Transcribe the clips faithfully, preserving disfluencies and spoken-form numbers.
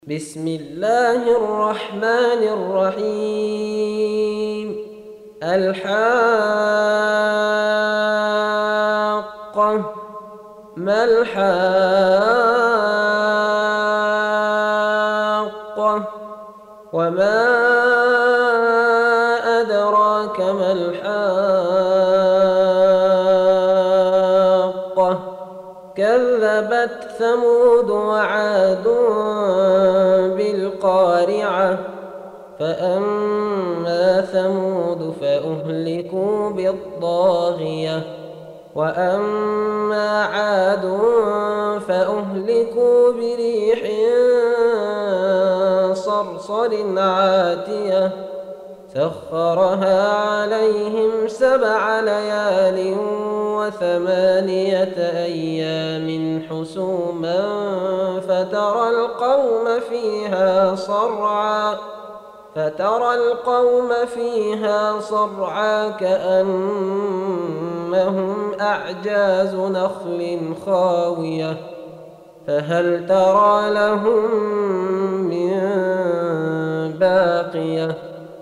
بسم الله الرحمن الرحيم. الحاقة. ما الحاقة وما أدراك ما الحاقة. كذبت ثمود وعاد بالقارعة. فأما ثمود فأهلكوا بالطاغية وأما عاد فأهلكوا بريح صرصر عاتية سخرها عليهم سبع ليال وثمانية أيام حسوما فترى القوم فيها صرعا فترى القوم فيها صرعا كأنهم أعجاز نخل خاوية فهل ترى لهم من باقية.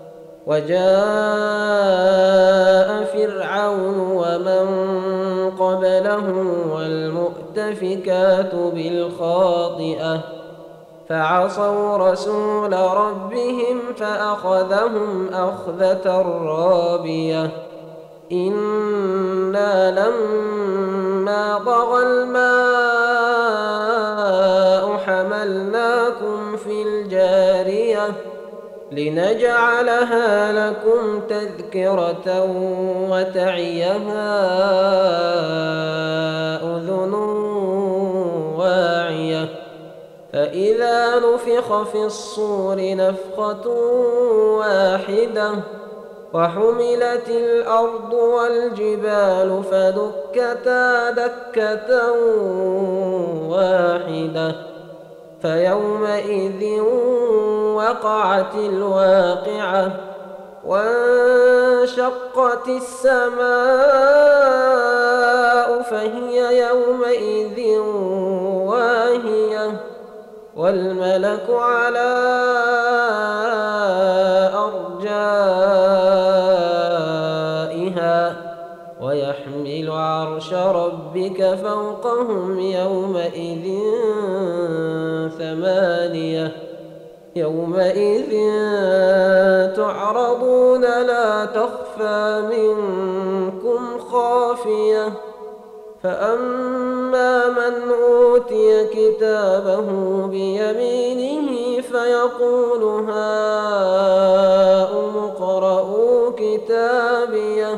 وجاء فرعون ومن قبله والمؤتفكات بالخاطئة فعصوا رسول ربهم فأخذهم أخذة رابية. إنا لما طغى الماء حملناكم في الجارية لنجعلها لكم تذكرة وتعيها أذن واعية. فإذا نفخ في الصور نفخة واحدة وحملت الأرض والجبال فدكتا دكة واحدة فيومئذ وقعت الواقعة وانشقت السماء فهي يومئذ واهية والملك على أرجائها ويحمل عرش ربك فوقهم يومئذ ثمانية. يومئذ تعرضون لا تخفى منكم خافية. فأما من أوتي كتابه بيمينه فيقول هاؤم اقرءوا كتابيه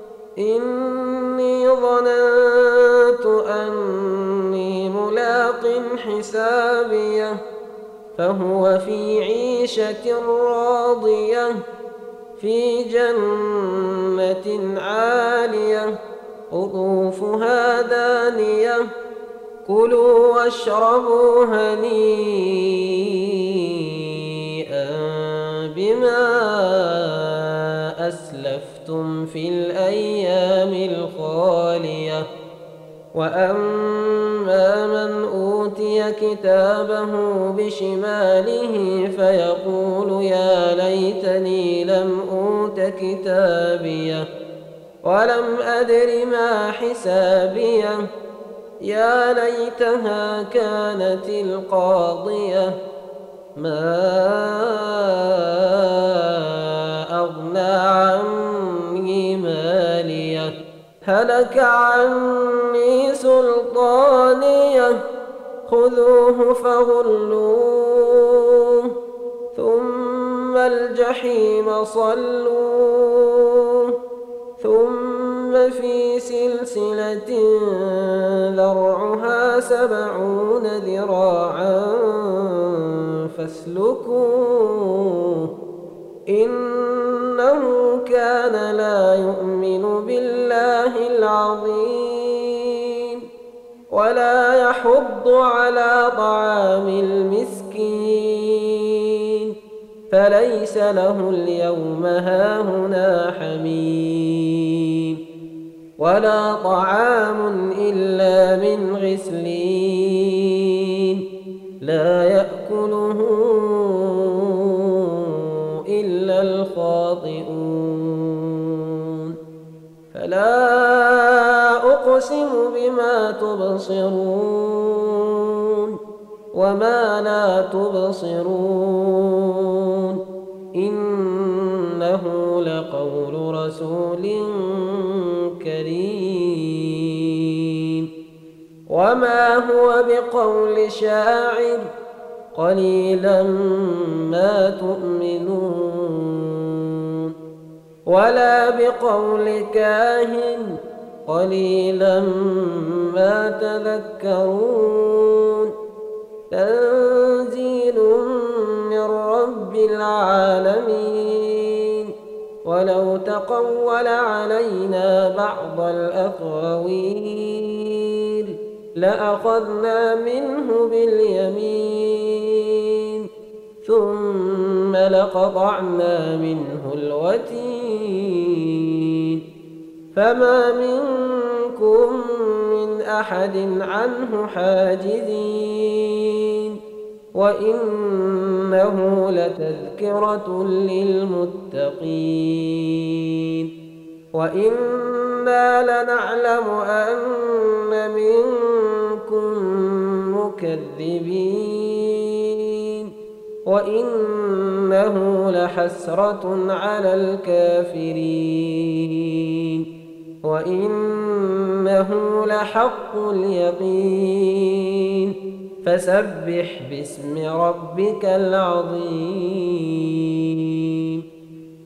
إني ظننت أني ملاق حسابيه فهو في عيشة راضية في جنة عالية قطوفها دانية كلوا واشربوا هنيئا بما أسلفتم في الأيام الخالية. وأما من أوتي كتابه بشماله فيقول يا ليتني لم أوت كتابيه ولم أدر ما حسابيه يا ليتها كانت القاضية ما أغنى عني ماليه هلك عني سلطانيه خذوه فغلوه ثم الجحيم صلوه ثم في سلسلة ذرعها سبعون ذراعا فاسلكوه إنه كان لا يؤمن بالله العظيم ولا يحض على طعام المسكين فليس له اليوم هاهنا حميم ولا طعام إلا من غسلين لا يأكل يأكله إلا الخاطئون فلا أقسم بما تبصرون وما لا تبصرون إنه لقول رسول كريم وما هو بقول شاعر قليلا ما تؤمنون ولا بقول كاهن قليلا ما تذكرون تنزيل من رب العالمين ولو تقول علينا بعض الأقاويل لأخذنا منه باليمين ثم لقطعنا منه الوتين فما منكم من أحد عنه حاجزين وإنه لتذكرة للمتقين وإنا لنعلم أن منكم مكذبين وإنه لحسرة على الكافرين وإنه لحق اليقين فسبح باسم ربك العظيم.